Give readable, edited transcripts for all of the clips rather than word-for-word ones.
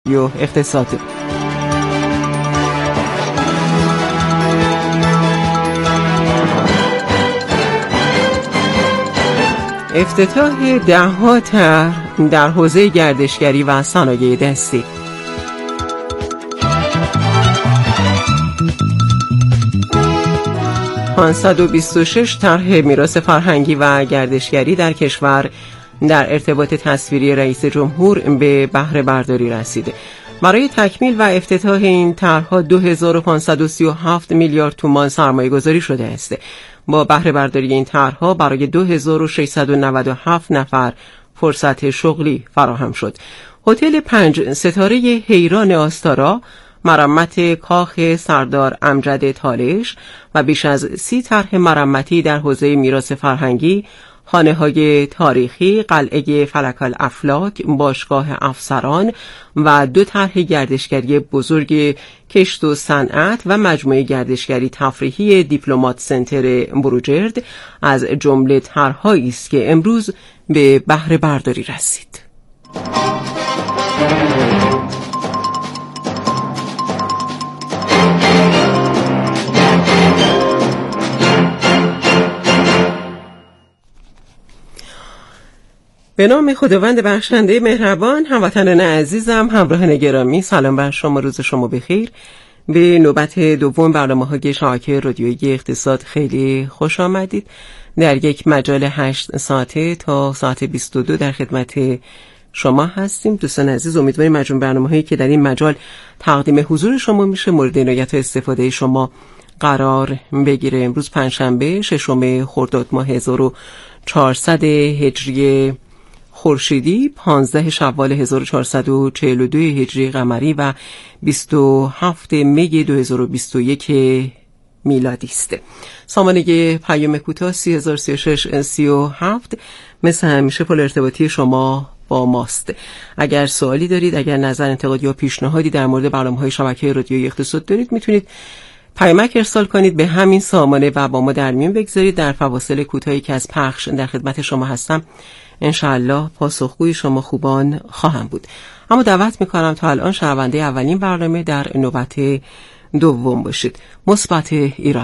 اقتصاد. افتتاح ده‌ها طرح در حوزه گردشگری و صنایع دستی. پانصد و 26 طرح میراث فرهنگی و گردشگری در کشور در ارتباط تصویری رئیس جمهور به بهره برداری رسیده. برای تکمیل و افتتاح این طرح‌ها 2537 میلیارد تومان سرمایه گذاری شده است. با بهره برداری این طرح‌ها برای 2697 نفر فرصت شغلی فراهم شد. هتل 5 ستاره حیران آستارا، مرمت کاخ سردار امجد تالش و بیش از 30 طرح مرمتی در حوزه میراث فرهنگی، خانه‌های تاریخی، قلعه فلک الافلاک، باشگاه افسران و 2 طرح گردشگری بزرگ کشت و صنعت و مجموعه گردشگری تفریحی دیپلمات سنتر بروجرد از جمله طرح‌هایی است که امروز به بهره برداری رسید. به نام خداوند بخشنده مهربان. هموطنان عزیزم، همراهان گرامی، سلام بر شما، روز شما بخیر. به نوبت دوم برنامه‌های شبکه رادیویی اقتصاد خیلی خوش آمدید. در یک مجال 8 ساعته تا ساعت 22 در خدمت شما هستیم. دوستان عزیز، امیدواریم مجموع برنامه‌هایی که در این مجال تقدیم حضور شما میشه مورد عنایت و استفاده شما قرار بگیره. امروز پنجشنبه 6 خرداد ماه 1400 هجری خورشیدی، 15 شوال 1442 هجری قمری و 27 می 2021 میلادی است. سامانه پیام کوتاه 303637 مثل همیشه پل ارتباطی شما با ماست. اگر سوالی دارید، اگر نظر، انتقاد یا پیشنهادی در مورد برنامه‌های شبکه رادیویی اقتصاد دارید، میتونید پیامک ارسال کنید به همین سامانه و با ما در میون بگذارید. در فواصل کوتاهی که از پخش در خدمت شما هستم انشاءالله پاسخگوی شما خوبان خواهم بود. اما دعوت میکنم تا الان شنونده اولین برنامه در نوبت دوم باشید. مثبت ایران.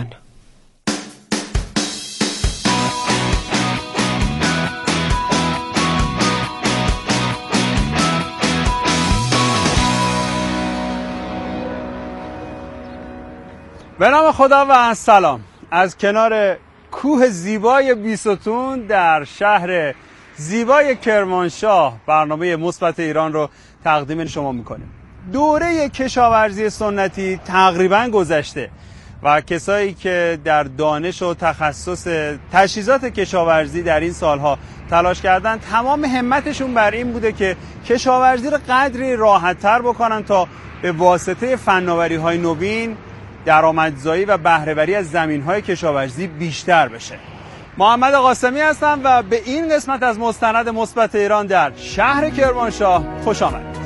به نام خدا و سلام. از کنار کوه زیبای بیستون در شهر زیبای کرمانشاه برنامه مثبت ایران رو تقدیم شما میکنیم. دوره کشاورزی سنتی تقریبا گذشته و کسایی که در دانش و تخصص تجهیزات کشاورزی در این سالها تلاش کردن، تمام همتشون بر این بوده که کشاورزی رو قدری راحت‌تر بکنن تا به واسطه فناوری‌های نوین درآمدزایی و بهره‌وری از زمین‌های کشاورزی بیشتر بشه. محمد قاسمی هستم و به این قسمت از مستند مثبت ایران در شهر کرمانشاه خوش آمدید.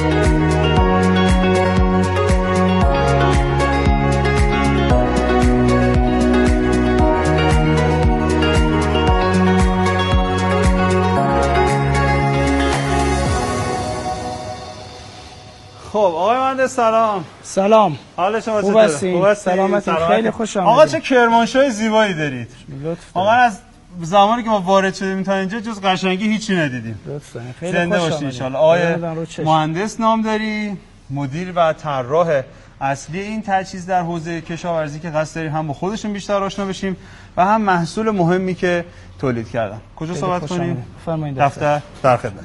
خب آقای مهندس سلام. سلام. حال شما چطوره؟ خوب سلامتی، خیلی خوش آمدید. آقا چه کرمانشاه زیبایی دارید. آقا از زمانی که ما وارد شدیم تا اینجا جز قشنگی هیچی ندیدیم. لطفاً. خیلی زنده خوش باشید ان شاء الله. آقای مهندس نام داری، مدیر و طراح اصلی این تجهیز در حوزه کشاورزی که قصد داریم هم با خودشون بیشتر آشنا بشیم و هم محصول مهمی که تولید کردن. کجا صحبت کنیم؟ فرمایید. دفتر در خدمت.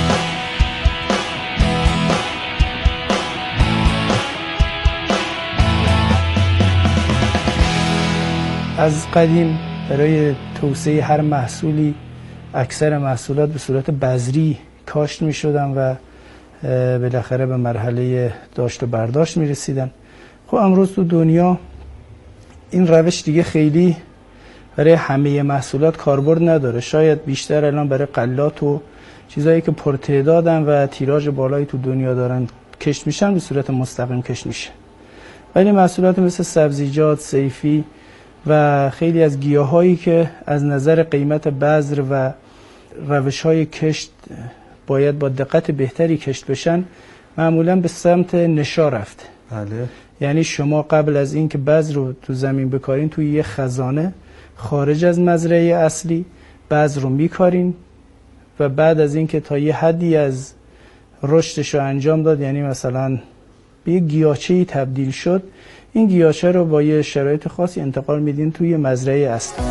از قدیم برای توسعه هر محصولی اکثر محصولات به صورت بذری کاشت می شدن و بالاخره به مرحله داشت و برداشت می رسیدن. خب امروز تو دنیا این روش دیگه خیلی برای همه محصولات کاربرد نداره. شاید بیشتر الان برای غلات و چیزایی که پرتعدادن و تیراژ بالایی تو دنیا دارن کشت میشن به صورت مستقیم کشت میشه. ولی محصولات مثل سبزیجات، صیفی و خیلی از گیاهایی که از نظر قیمت بذر و روش‌های کشت باید با دقت بهتری کشت بشن، معمولا به سمت نشا رفته. بله. یعنی شما قبل از این که بذر رو تو زمین بکارین توی یه خزانه خارج از مزرعه اصلی بذر رو میکارین و بعد از این که تا یه حدی از رشدش رو انجام داد، یعنی مثلا به یه گیاهچه‌ای تبدیل شد، این گیاهچه رو با یه شرایط خاصی انتقال میدین توی مزرعه اصلی.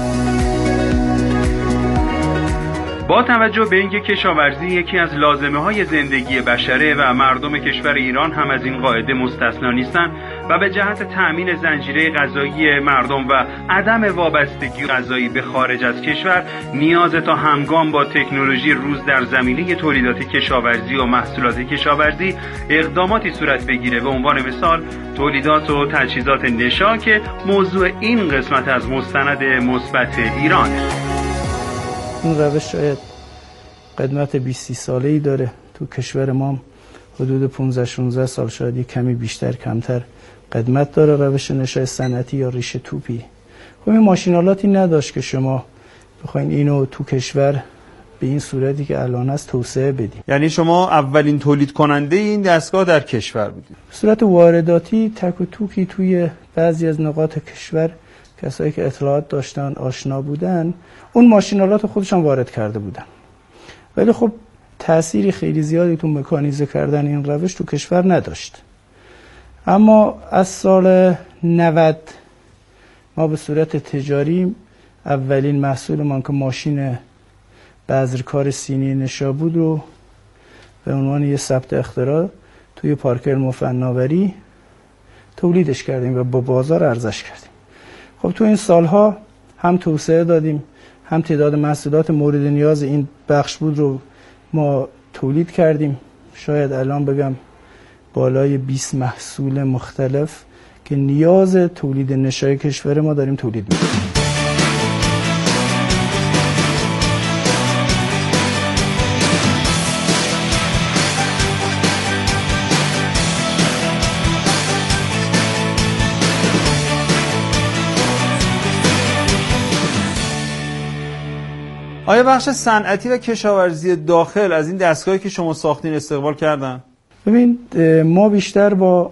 با توجه به اینکه کشاورزی یکی از لازمه‌های زندگی بشره و مردم کشور ایران هم از این قاعده مستثنا نیستند و به جهت تأمین زنجیره غذایی مردم و عدم وابستگی غذایی به خارج از کشور، نیاز تا همگام با تکنولوژی روز در زمینه تولیدات کشاورزی و محصولات کشاورزی اقداماتی صورت بگیره. به عنوان مثال تولیدات و تجهیزات نشا که موضوع این قسمت از مستند مثبت ایرانه. این روش شاید قدمت 20 ساله‌ای داره. تو کشور ما حدود 15-16 سال، شاید کمی بیشتر کمتر قدمت داره روش نشای صنعتی یا ریشه توپی. خب این ماشینالاتی نداشت که شما بخواین اینو تو کشور به این صورتی که الان است توسعه بدیم. یعنی شما اولین تولید کننده این دستگاه در کشور بودید؟ به صورت وارداتی تک و توکی توی بعضی از نقاط کشور کسایی که اطلاعات داشتن، آشنا بودن، اون ماشینالات خودشان وارد کرده بودن. ولی خب تأثیری خیلی زیادی تو مکانیزه کردن این روش تو کشور نداشت. اما از سال 90 ما به صورت تجاری اولین محصولمان که ماشین بذرکار سینی نشا بود رو به عنوان یه ثبت اختراع توی پارک علم و فناوری تولیدش کردیم و با بازار عرضش کردیم. خب تو این سالها هم توسعه دادیم، هم تعداد محصولات مورد نیاز این بخش بود رو ما تولید کردیم. شاید الان بگم بالای 20 محصول مختلف که نیاز تولید نشای کشور ما داریم تولید می‌کنیم. آیا بخش صنعتی و کشاورزی داخل از این دستگاهی که شما ساختین استقبال کردن؟ ببین ما بیشتر با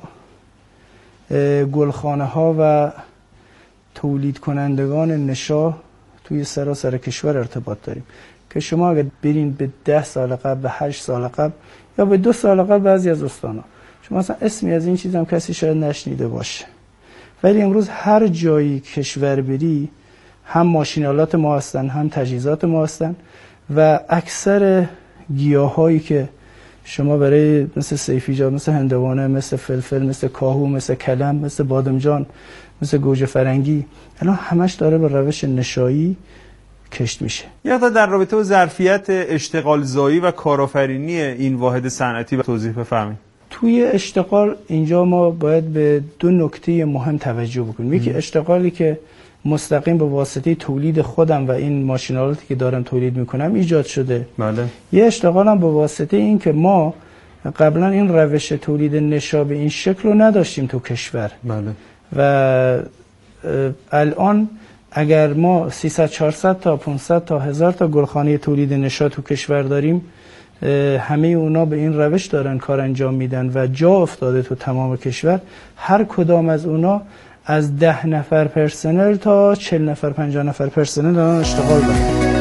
گلخانه ها و تولید کنندگان نشا توی سراسر کشور ارتباط داریم که شما اگر برین به 10 سال قبل، به 8 سال قبل یا به 2 سال قبل بعضی از استانا، شما اصلا اسمی از این چیز هم کسی شاید نشنیده باشه. ولی امروز هر جایی کشور بری هم ماشینالات ما هستن، هم تجهیزات ما هستن و اکثر گیاهایی که شما برای مثل سیفیجا، مثل هندوانه، مثل فلفل، مثل کاهو، مثل کلم، مثل بادمجان، مثل گوجه فرنگی، الان همش داره با روش نشایی کشت میشه. یا در رابطه با ظرفیت اشتغال زایی و کارآفرینی این واحد صنعتی توضیح بفرمایید. توی اشتغال اینجا ما باید به 2 نکته مهم توجه بکنیم. یکی اشتغالی که مستقیم به واسطه تولید خودم و این ماشینالاتی که دارم تولید میکنم ایجاد شده. بله. یه اشتغالم به واسطه این که ما قبلا این روش تولید نشا به این شکل رو نداشتیم تو کشور. بله. و الان اگر ما 300-400 تا 500 تا 1000 تا گلخانه تولید نشا تو کشور داریم، همه اونا به این روش دارن کار انجام میدن و جا افتاده تو تمام کشور. هر کدام از اونا از 10 نفر پرسنل تا 40 نفر 50 نفر پرسنل دارن اشتغال دارن.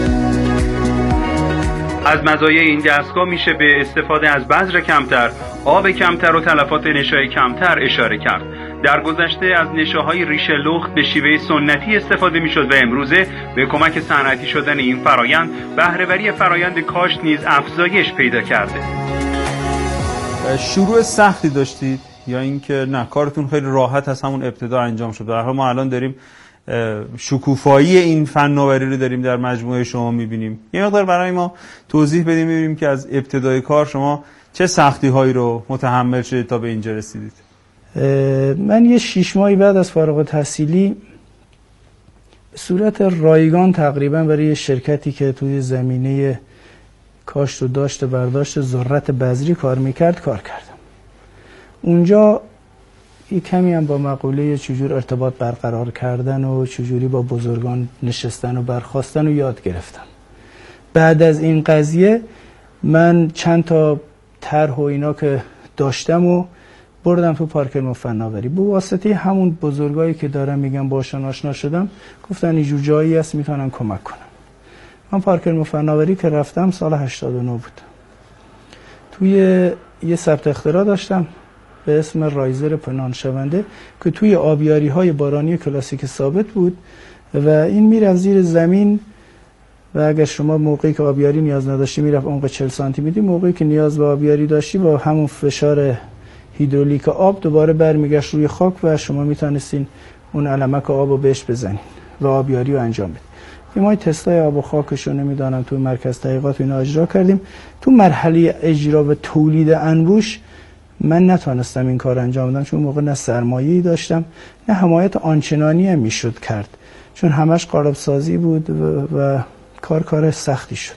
از مزایای این دستگاه میشه به استفاده از بذر کمتر، آب کمتر و تلفات نشای کمتر اشاره کرد. در گذشته از نشاهای ریشه لخت به شیوه سنتی استفاده میشد و امروزه به کمک صنعتی شدن این فرایند بهره‌وری فرایند کاشت نیز افزایش پیدا کرده. شروع سختی داشتید یا اینکه نه کارتون خیلی راحت از همون ابتدا انجام شد؟ در حال ما الان داریم شکوفایی این فناوری رو داریم در مجموعه شما میبینیم. یه مقدار برای ما توضیح بدیم ببینیم که از ابتدای کار شما چه سختی هایی رو متحمل شدید تا به اینجا رسیدید. من یه 6 ماهی بعد از فارغ التحصیلی به صورت رایگان تقریبا برای شرکتی که توی زمینه کاشت و داشت برداشت ذرت بذری کار میکرد کار کردم. اونجا یه کمی هم با مقوله چجور ارتباط برقرار کردن و چجوری با بزرگان نشستن و برخاستن و یاد گرفتم. بعد از این قضیه من چند تا طرح و اینا که داشتم و بردم تو پارک علم و فناوری. به واسطه همون بزرگایی که دارم میگم باشون آشنا شدم، گفتن اینجور جایی هست میتونن کمک کنن. من پارک علم و فناوری که رفتم سال 89 بود. توی یه ثبت اختراع داشتم به اسم رایزر پنهان شونده که توی آبیاری های بارانی کلاسیک ثابت بود و این میرفت زیر زمین و اگر شما موقعی که آبیاری نیاز نداشتی میرفت عمق 40 سانتی متری، موقعی که نیاز به آبیاری داشتی با همون فشار هیدرولیک آب دوباره برمیگشت روی خاک و شما میتونستین اون علمک آب رو بهش بزنین و آبیاری رو انجام بدین. ما تستای آب و خاکش رو نمیدانم تو مرکز تحقیقات اینا اجرا کردیم. تو مرحله اجرا و تولید انبوش من نتونستم این کار انجام بدم، چون موقع نه سرمایه‌ای داشتم نه حمایت آنچنانی هم میشد کرد، چون همش قالب سازی بود و کار سختی شد.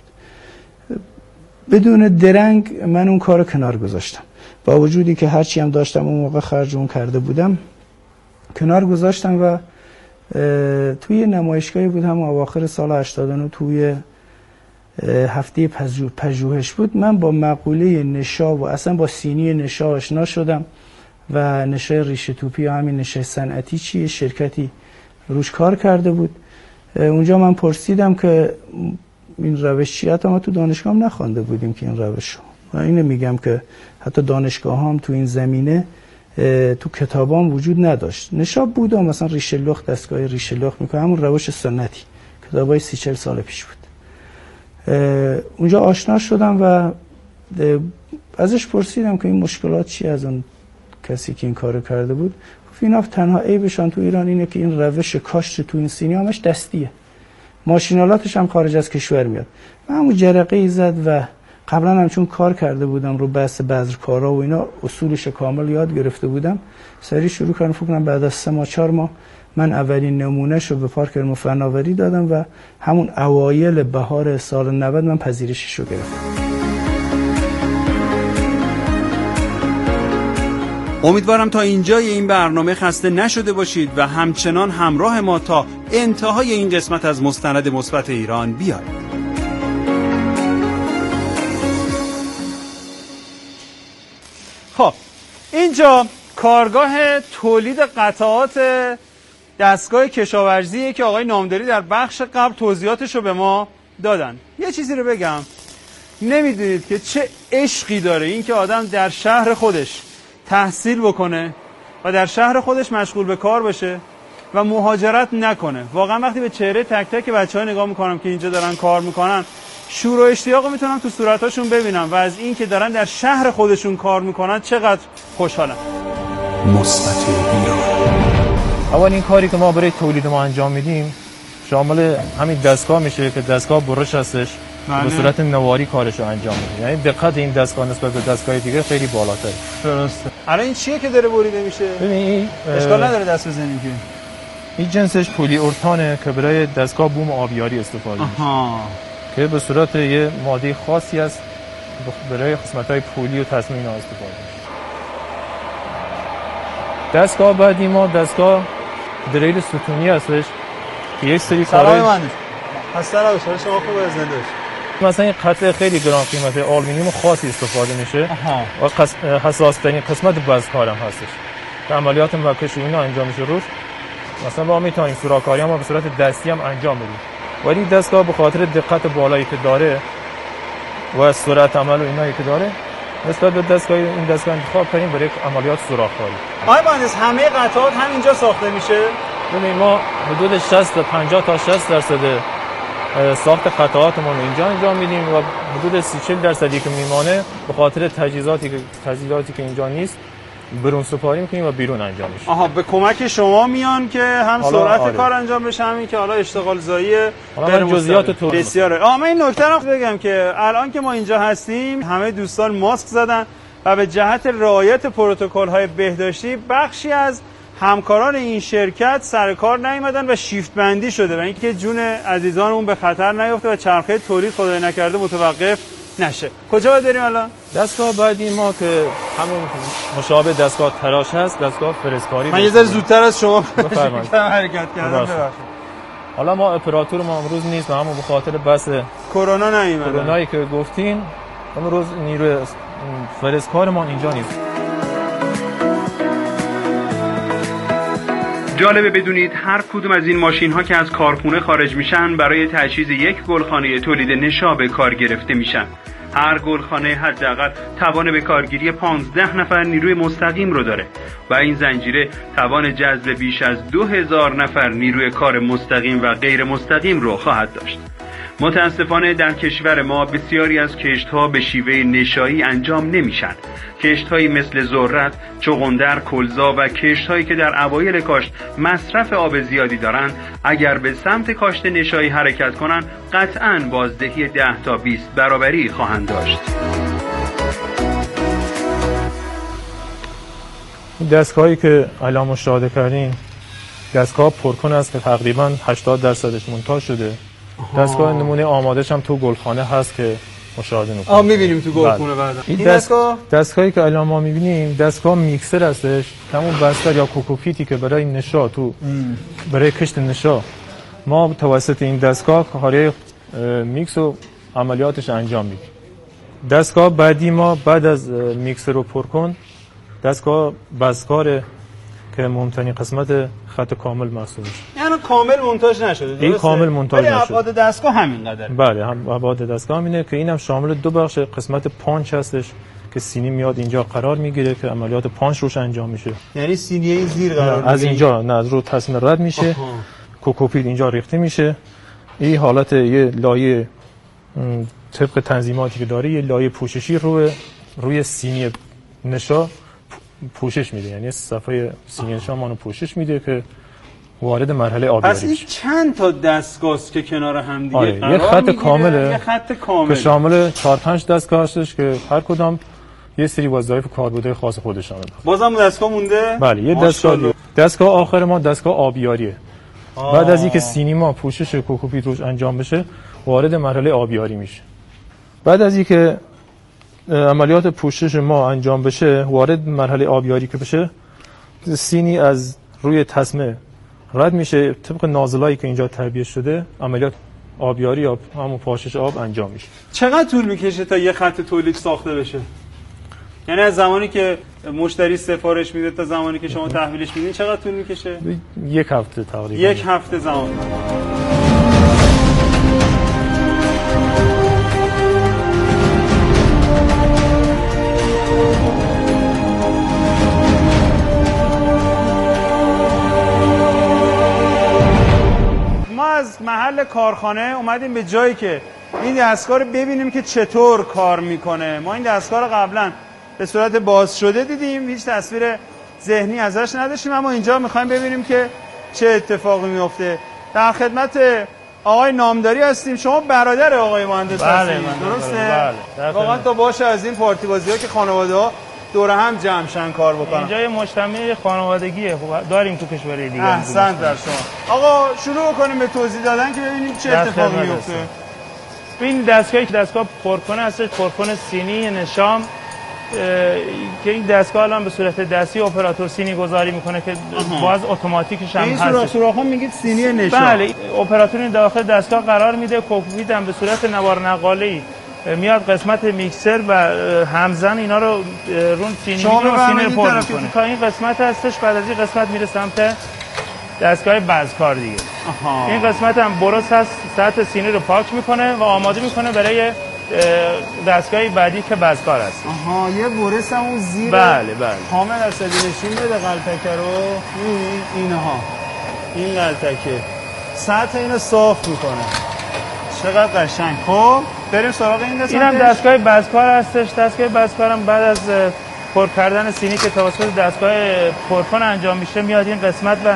بدون درنگ من اون کار کنار گذاشتم، با وجودی که هرچی هم داشتم اون موقع خرج اون کرده بودم کنار گذاشتم و توی نمایشگاهی بود هم اواخر سال 89 توی هفته پژوهش بود. من با مقوله نشا و اصلا با سینی نشا آشنا شدم و نشای ریشه توپی و همین نشای صنعتی چیه، شرکتی روش کار کرده بود. اونجا من پرسیدم که این روش چیه، حتی ما تو دانشگاه هم نخوانده بودیم که این روش رو. و اینو میگم که حتی دانشگاه هم تو این زمینه تو کتابام وجود نداشت. نشاب بود و مثلا ریشه لخت، دستگاه ریشه لخت میکنه، همون روش سنتی کتابای 30-40 سال پیش بود. اونجا آشنا شدم و ازش پرسیدم که این مشکلات چی از اون کسی که این کارو کرده بود. گفت اینا تنها عیبشان تو ایران اینه که این روش کاشت تو این سینی همش دستیه، ماشینالاتش هم خارج از کشور میاد. من همون جرقه زد و قبلا هم چون کار کرده بودم رو بحث بذرکارا و اینا اصولش کامل یاد گرفته بودم، سریع شروع کردم. فکر کنم بعد از 3-4 ماه من اولین نمونهش رو به پارک علم و فناوری دادم و همون اوایل بهار سال 90 من پذیرشش رو گرفتم. امیدوارم تا اینجای این برنامه خسته نشده باشید و همچنان همراه ما تا انتهای این قسمت از مستند مثبت ایران بیایید. خب اینجا کارگاه تولید قطعات دستگاه کشاورزیه که آقای نامداری در بخش قبل توضیحاتش رو به ما دادن. یه چیزی رو بگم، نمیدونید که چه عشقی داره این که آدم در شهر خودش تحصیل بکنه و در شهر خودش مشغول به کار بشه و مهاجرت نکنه. واقعا وقتی به چهره تک تک بچه‌ها نگاه میکنم که اینجا دارن کار میکنن، شور و اشتیاق میتونم تو صورتاشون ببینم و از این که دارن در شهر خودشون کار میکنن چقدر خوشحالم. مثبت ایران. اولین کاری که ما برای تولید ما انجام میدیم شامل همین دستگاه میشه که دستگاه برش هستش، به صورت نواری کارش رو انجام میدیم. یعنی دقت این دستگاه نسبت به دستگاه دیگه خیلی بالاتره. درسته. الان این چیه که داره بریده میشه؟ ببین اشکال نداره دست بزنیم که این جنسش پلی اورتانه که برای دستگاه بوم آبیاری استفاده میشه که به صورت یه ماده خاصی است برای قسمت‌های پولی و تصمیم اینا استفاده میشه. دستگاه بعدی ما دستگاه دریل ستونی هستش که یک سری کارهای هستن رو شما خوب از نداشت. مثلا این قطعه خیلی گران قیمت آلومینیوم خاصی استفاده میشه و حساس ترین قسمت بازکارم هستش که عملیات مکش اینا انجام میشه روش. مثلا ما میتونیم سوراخ‌کاری هم به صورت دستی هم انجام بدیم، ولی دستگاه به خاطر دقت بالایی که داره و سرعت عمل و اینایی که داره نسبت به دستگاه این دستگاه انتخاب کردیم برای عملیات سوراخ‌کاری. آقای مهندس همه قطعات همینجا ساخته میشه؟ ببین ما حدود 50 تا 60% ساخت قطعاتمون رو اینجا انجام میدیم و حدود 30-40% که میمانه به خاطر تجهیزاتی که اینجا نیست برون سپاری میکنیم و بیرون انجام میشه. آها، به کمک شما میان که هم سرعت کار انجام بشه، همین که حالا اشتغال زایی در جزئیات تو بسیاره. من این نکته رو بگم که الان که ما اینجا هستیم همه دوستان ماسک زدن و به جهت رعایت پروتکل‌های بهداشتی بخشی از همکاران این شرکت سر کار نیومدن و شیفت بندی شده و اینکه جون عزیزانمون به خطر نیفته و چرخه تولید خدای نکرده متوقف نشه. کجا باید بریم الان؟ دستگاه بعدی ما که همون مشابه دستگاه تراش هست، دستگاه فرسکاری. من یه ذره زودتر از شما بفرمایید حرکت کردم. حالا ما اپراتور ما امروز نیست و همون به خاطر بس کرونا نیومدن. کرونایی که گفتین امروز نیروی فرسکار ما اینجا نیست. جالبه بدونید هر کدوم از این ماشین ها که از کارخونه خارج میشن برای تجهیز یک گلخانه تولید نشا به کار گرفته میشن. هر گلخانه حداقل توان به کارگیری 15 نفر نیروی مستقیم رو داره و این زنجیره توان جذب بیش از 2000 نفر نیروی کار مستقیم و غیر مستقیم رو خواهد داشت. متاسفانه در کشور ما بسیاری از کشت‌ها به شیوه نشایی انجام نمیشن. کشت‌هایی مثل ذرت، چغندر، کلزا و کشت‌هایی که در اوایل کاشت مصرف آب زیادی دارن، اگر به سمت کاشت نشایی حرکت کنن، قطعاً بازدهی 10 تا 20 برابری خواهند داشت. دستگاهی که الان مشاهده کردین دستگاه پرکن است که تقریباً 80% مونتاژ شده. دستگاه نمونه آمادهش هم تو گلخانه هست که مشاهده می‌کنیم. می‌بینیم تو گلخونه بعدا. این دستگاهی که الان ما می‌بینیم دستگاه میکسر هستش. همون بستر یا کوکوپیتی که برای نشا تو برای کشت نشا ما توسط این دستگاه کارهای میکس و عملیاتش انجام میدیم. دستگاه بعدی ما بعد از میکسر و پرکن دستگاه بازکار که مهمترین قسمت خط کامل محسوب میشه. یعنی کامل مونتاژ نشده درسته؟ این کامل مونتاژ نشده. ابعاد دستگاه همینقدره. بله، هم ابعاد دستگاه همینه که اینم شامل دو بخش قسمت پانچ هستش که سینی میاد اینجا قرار میگیره که عملیات پانچ روش انجام میشه. یعنی سینی این زیر قرار میگیره. از اینجا نه از رو تصمیم رد میشه. کوکوپیت اینجا ریخته میشه. این حالت یه لایه طبق تنظیماتی که داره یه لایه پوششی روی سینی نشا پوشش میده، یعنی صفحه سینی نشا مانو پوشش میده که وارد مرحله آبیاری بشه. پس این چند تا دستگاه است که کنار هم دیگه قرار یه خط کامله، یه خط کامل که شامل 4-5 دستگاه هستش که هر کدام یه سری وظایف کاربرد خاص خودشون داره. بازم دستگاه مونده؟ بله، یه دستگاه آخر ما دستگاه آبیاریه. بعد از اینکه سینما پوشش کوکوپیت روش انجام بشه وارد مرحله آبیاری میشه. بعد از اینکه عملیات پوشش ما انجام بشه وارد مرحله آبیاری که بشه سینی از روی تسمه رد میشه، طبق نازلایی که اینجا تربیت شده عملیات آبیاری یا همون پاشش آب انجام میشه. چقدر طول میکشه تا یه خط تولید ساخته بشه؟ یعنی از زمانی که مشتری سفارش میده تا زمانی که شما تحویلش میدین چقدر طول میکشه؟ یک هفته تقریبا. یک هفته زمان. از محل کارخانه اومدیم به جایی که این دستگاه رو ببینیم که چطور کار میکنه. ما این دستگاه رو قبلا به صورت باز شده دیدیم، هیچ تصویر ذهنی ازش نداشتیم، اما اینجا میخوایم ببینیم که چه اتفاقی میفته. در خدمت آقای نامداری هستیم. شما برادر آقای مهندس هستید؟ درسته؟ بله. واقعا تا باشه از این پارتی بازی‌ها که خانواده‌ها دور هم جمعشن کار بکنن. اینجا یه مجتمع خانوادگیه داریم تو کشور دیگه. احسنت در شما. آقا شروع کنیم به توضیح دادن که ببینیم چه اتفاقی میفته. این دستگاهی که دستگاه پرکن هستش، پرکن سینی نشام که این دستگاه الان به صورت دستی اپراتور سینی گذاری میکنه که باز اتوماتیکش هم هست. این سوراخ‌ها میگید سینی نشام. بله، اپراتور داخل دستگاه قرار میده، کوکوپیت هم به صورت نوار نقاله‌ای میاد قسمت میکسر و همزن اینا رو رون سینی رو پر میکنه تا این قسمت هستش. بعد از این قسمت میره سمت دستگاه بازکار دیگه. این قسمت هم برس هست، سطح سینی رو پاک میکنه و آماده میکنه برای دستگاه بعدی که بازکار هست. یه برس هم اون زیر. بله. کامل اصلی نشین بده قلتکه رو. اینها این قلتکه سطح اینو صاف میکنه. چقدر قشنگ. خب بریم سراغ این قسمت. اینم دستگاه بازکار هستش. دستگاه بازکارم بعد از پر کردن سینی که توسط دستگاه پرکن انجام میشه میاد این قسمت و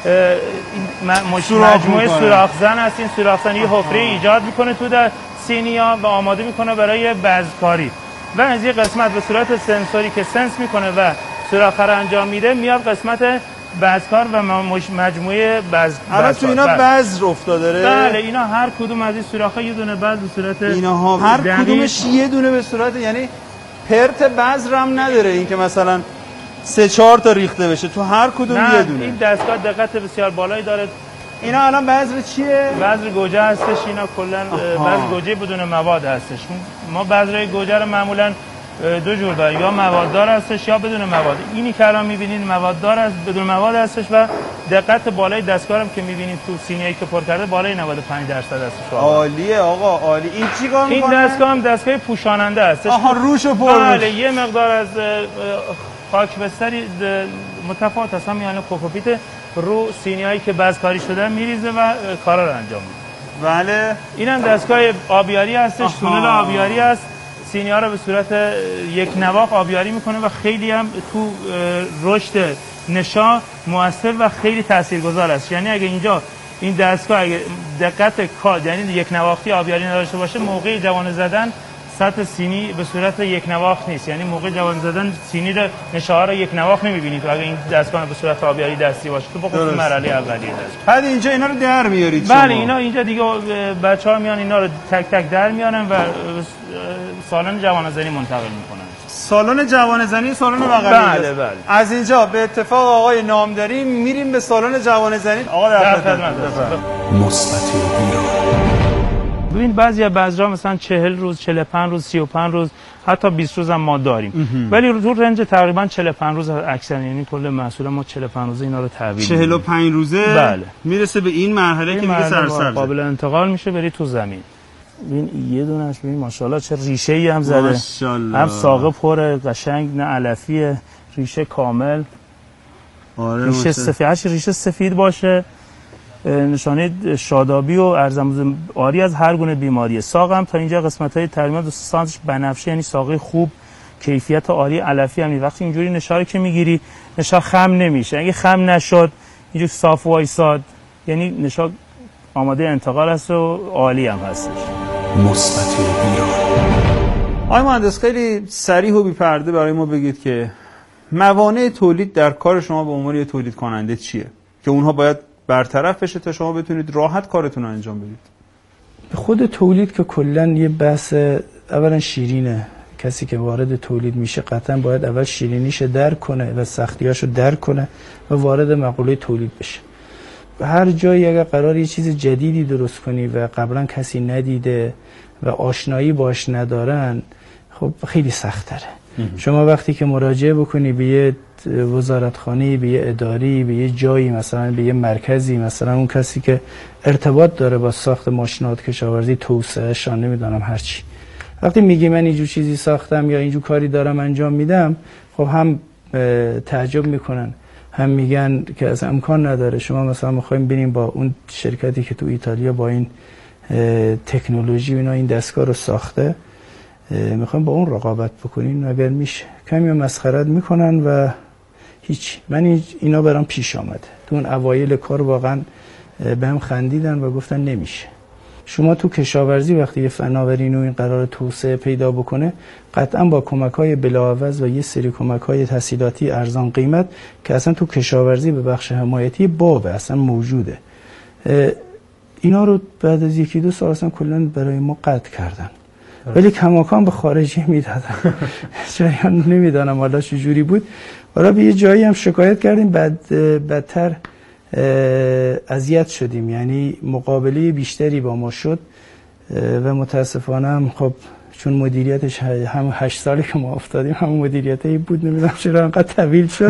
مجموعه سوراخ‌زن هست. این سوراخ‌زن یه حفره ایجاد میکنه تو سینی‌ها و آماده میکنه برای بازکاری و از این قسمت به صورت سنسوری که سنس میکنه و سوراخ رو انجام میده میاد قسمت بازکار و مجموعه الان تو اینا بذر افتاده داره. بله، اینا هر کدوم از این سوراخ‌ها یه دونه بذر به صورت اینها هر کدومش یه دونه به صورت، یعنی پرت بذر هم نداره این که مثلا 3-4 تا ریخته بشه، تو هر کدوم یه دونه. این دستگاه دقت بسیار بالایی داره. اینا الان بذر چیه؟ بذر گوجه هستش. اینا کلا بذر گوجه بدون مواد هستش. ما بذرهای گوجه رو معمولا دو جور داره، یا مواددار هستش یا بدون مواد. اینی که الان می‌بینید مواددار است، بدون مواد هستش و دقت بالای دستگاه هم که می‌بینید تو سینیایی که پر کرده بالای 95% هستش. عالیه آقا، عالی. این چیکار می‌کنه؟ این دستگاه هم دستگاه پوشاننده هستش. آها، روشو پر. بله، یه مقدار از خاک بستری متفاوت هست میان کوکوپیت رو سینیایی که بازکاری شده میریزه و کارا رو انجام میده. بله. اینم دستگاه آبیاری هستش، تونل آبیاری است. سینی‌ها رو به صورت یک نواخت آبیاری میکنه و خیلی هم تو رشد نشا مؤثر و خیلی تاثیرگذار است. یعنی اگه اینجا این دستگاه اگه دقت کار یعنی یک نواختی آبیاری نداشته باشه، موقع جوانه زدن سطح سینی به صورت یک نواخت نیست. یعنی موقع جوانه زدن سینی رو نشاها رو یک نواخت نمیبینید و اگه این دستگاه به صورت آبیاری دستی باشه تو بخصوص مرحله اولیه است. بعد اینجا اینا رو در میارید شما؟ بله، اینا اینجا دیگه بچه‌ها میان اینا رو تک تک در میارن و سالن جوانه زنی منتقل میکنن. سالن جوانه زنی سالن بغلی. بله بله. از اینجا به اتفاق آقای نامداری میریم به سالن جوانه زنی. آقا در خدمت. مثبت ایران. ببین بعضی از بذرها مثلا 40 روز، 45 روز، 35 روز، حتی 20 روز هم ما داریم. ولی تو رنج تقریبا 45 روز اکثر، یعنی کل محصول ما 45 روزه اینا رو تحویل 45 روزه بله. میرسه به این مرحله که میگه سرسبز قابل انتقال میشه بری تو زمین. ببین یه دونش ببین ماشاءالله چه ریشه‌ای هم زده. ماشاءالله. هم ساقه پر قشنگ، نه علفیه، ریشه کامل. آره ریشه سفید، ریشه سفید باشه نشانه شادابی و ارزموز آری از هر گونه بیماریه. ساق هم تا اینجا قسمت‌های ترمیمات سانتش بنفشه، یعنی ساقه خوب، کیفیت عالی، علفی هم. وقتی اینجوری نشاره که میگیری نشا خم نمیشه. اگه خم نشد اینجوری صاف وایساد یعنی نشا آماده انتقال است و عالی هم هستش. مثبت ایران. آقای مهندس خیلی صریح و بی پرده برای ما بگید که موانع تولید در کار شما به عنوان تولید کننده چیه که اونها باید برطرف بشه تا شما بتونید راحت کارتون رو انجام بدید؟ خود تولید که کلا یه بحث اولا شیرینه. کسی که وارد تولید میشه قطعا باید اول شیرینیش درک کنه و سختیاشو درک کنه و وارد مقوله تولید بشه. هر جایی اگر قرار یه چیز جدیدی درست کنی و قبلا کسی ندیده و آشنایی باش ندارن، خب خیلی سخت تره. شما وقتی که مراجعه بکنی به یه وزارتخانه، به یه اداری، به یه جایی، مثلا به یه مرکزی، مثلا اون کسی که ارتباط داره با ساخت ماشینات کشاورزی، توسعه‌اش، نمیدونم هر چی، وقتی میگی من اینجور چیزی ساختم یا اینجور کاری دارم انجام میدم، خب هم تعجب میکنن، هم میگن که از امکان نداره. شما مثلا میخوایم بریم با اون شرکتی که تو ایتالیا با این تکنولوژی و اینا این دستگاه رو ساخته، میخوایم با اون رقابت بکنین، اگر میشه. کمی مسخرت میکنن و هیچ. من اینا برام پیش آمده. تو اون اوایل کار واقعا بهم خندیدن و گفتن نمیشه. شما تو کشاورزی وقتی یه فناوری نوعی قرار توسعه پیدا بکنه، قطعا با کمک‌های بلاعوض و یه سری کمک‌های تسهیلاتی ارزان قیمت که اصلا تو کشاورزی به بخش حمایتی بابه اصلا موجوده، اینا رو بعد از 1-2 سال اصلا کلا برای ما قطع کردن. ولی کماکان به خارجی میدادن. شاید نمیدونم حالا چجوری بود. حالا به یه جایی هم شکایت کردیم، بدتر اذیت شدیم، یعنی مقابله بیشتری با ما شد و متاسفانه هم خب چون مدیریتش هم 8 سالی که ما افتادیم همون مدیریتی بود، نمیدونم چرا انقدر طویل شد.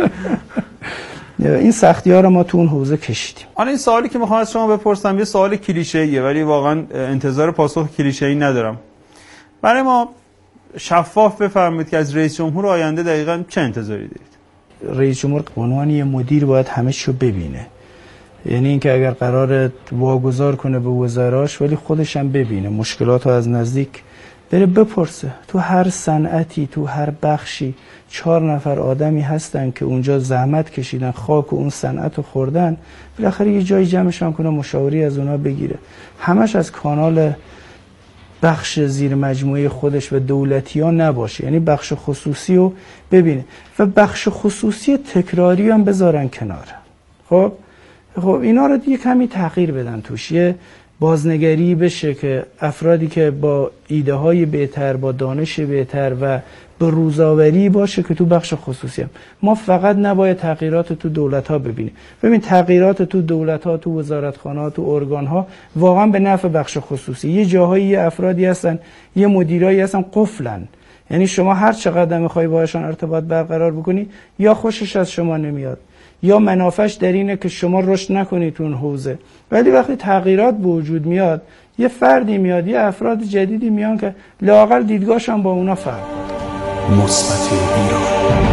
این سختی ها رو ما تو اون حوزه کشیدیم. حالا این سوالی که میخوام از شما بپرسم یه سوال کلیشه‌ایه، ولی واقعا انتظار پاسخ کلیشه‌ای ندارم. برای ما شفاف بفرمایید که از رئیس جمهور آینده دقیقاً چه انتظاری دارید؟ رئیس جمهور به عنوان یه مدیر باید همه چیو ببینه. یعنی اینکه اگر قراره واگذار کنه به وزراش، ولی خودش هم ببینه مشکلات رو از نزدیک، بره بپرسه. تو هر صنعتی، تو هر بخشی 4 نفر آدمی هستن که اونجا زحمت کشیدن، خاک و اون صنعت رو خوردن، بالاخره یه جایی جمعشون کنه، مشاوری از اونا بگیره. همش از کانال بخش زیر مجموعه خودش و دولتی ها نباشه، یعنی بخش خصوصی رو ببینه و بخش خصوصی تکراری هم بذارن کنار. خب اینا رو دیگه کمی تغییر بدن، توش یه بازنگری بشه که افرادی که با ایده های بهتر، با دانش بهتر و به روزآوری باشه که تو بخش خصوصی هم. ما فقط نباید تغییرات تو دولت ها ببینیم. ببین تغییرات تو دولت ها، تو وزارتخانه ها، تو ارگان ها واقعا به نفع بخش خصوصی. یه جاهایی یه افرادی هستن، یه مدیرایی هستن قفلن، یعنی شما هر چقدر میخوای باهاشون ارتباط برقرار بکنی یا خوشش از شما نمیاد یا منافعش در اینه که شما رشد نکنید تو اون حوزه. ولی وقتی تغییرات به وجود میاد، یه فردی میاد، یه افراد جدیدی میان که لااقل دیدگاهش هم با اونا فرق کنه. مثبت ایران.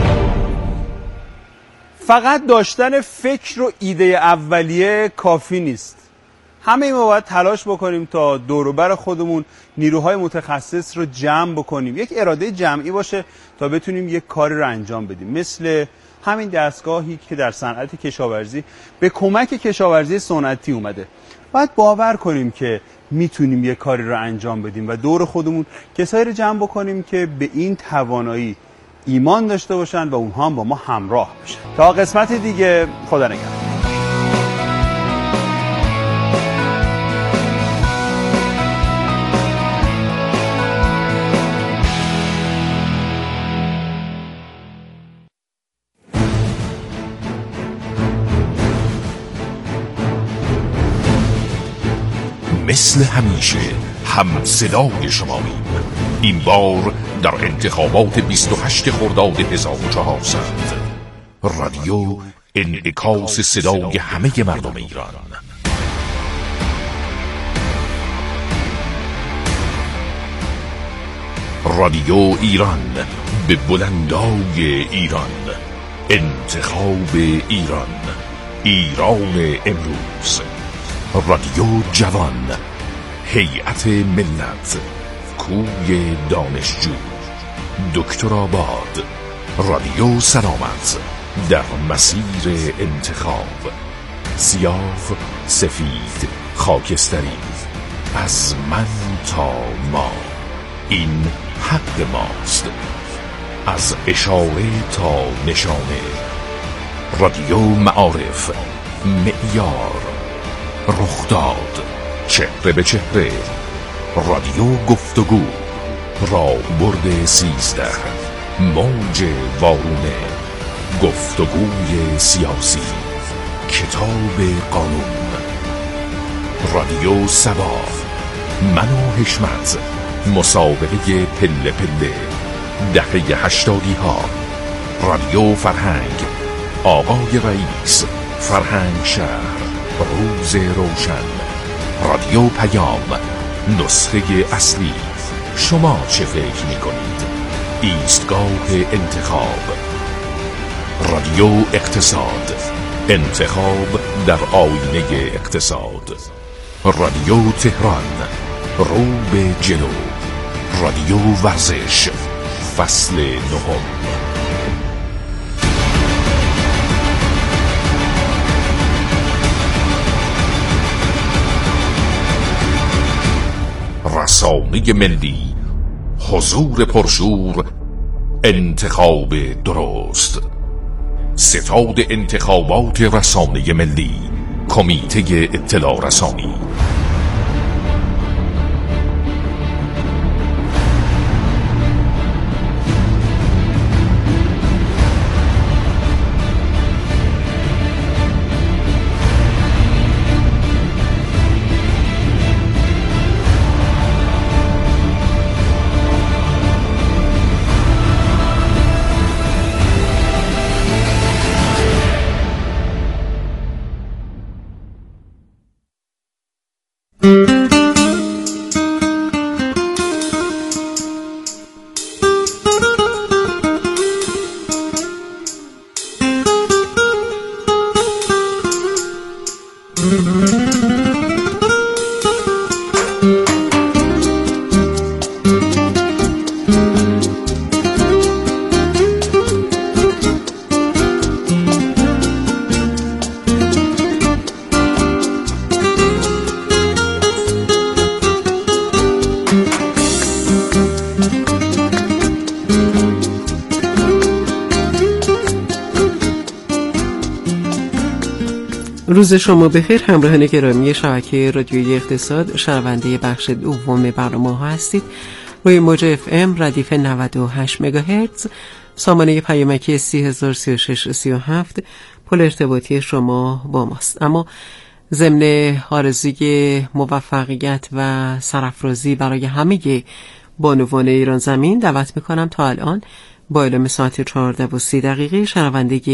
فقط داشتن فکر و ایده اولیه کافی نیست. همه ما باید تلاش بکنیم تا دور و بر خودمون نیروهای متخصص رو جمع بکنیم، یک اراده جمعی باشه تا بتونیم یک کاری رو انجام بدیم. مثل همین دستگاهی که در صنعت کشاورزی به کمک کشاورزی سنتی اومده. باید باور کنیم که میتونیم یک کاری رو انجام بدیم و دور خودمون کسایی رو جمع بکنیم که به این توانایی ایمان داشته باشن و اونها هم با ما همراه باشن. تا قسمت دیگه، خدا نگهدار. مثل همیشه هم صدای شماییم. این بار در انتخابات 28 خرداد 1400 رادیو انعکاس صدای همه مردم ایران. رادیو ایران به بلندای ایران. انتخاب ایران. ایران امروز. رادیو جوان. هیئت ملت. کوی دانشجو. دکتر آباد. رادیو سلامت. در مسیر انتخاب. سیاه، سفید، خاکستری. از من تا ما. این حق ماست. از اشاره تا نشانه. رادیو معارف. معیار. رخداد. چهره به چهره. رادیو گفتگو. راهبرد 13. موج وارونه. گفتگوی سیاسی. کتاب قانون. رادیو سبا. من و حشمت. مسابقه پله پله. دهه 80 ها. رادیو فرهنگ. آقای رئیس. فرهنگ شهر. روز روشن. رادیو پیام. نسخه اصلی. شما چه فکر می کنید؟ ایستگاه انتخاب. رادیو اقتصاد. انتخاب در آینه اقتصاد. رادیو تهران. رو به جلو. رادیو ورزش. فصل 9. رسانه ملی. حضور پرشور. انتخاب درست. ستاد انتخابات رسانه ملی. کمیته اطلاع رسانی. روز شما بخیر. همراهان گرامی شبکه رادیویی اقتصاد، شنونده بخش دوم برنامه ها هستید. روی موج FM ردیف 98 مگاهرتز، سامانه پیامکی 303637 پل ارتباطی شما با ماست. اما ضمن آرزوی موفقیت و سرافرازی برای همه بانوان ایران زمین دعوت میکنم تا الان با اعلام ساعت 14:30 شنوندگی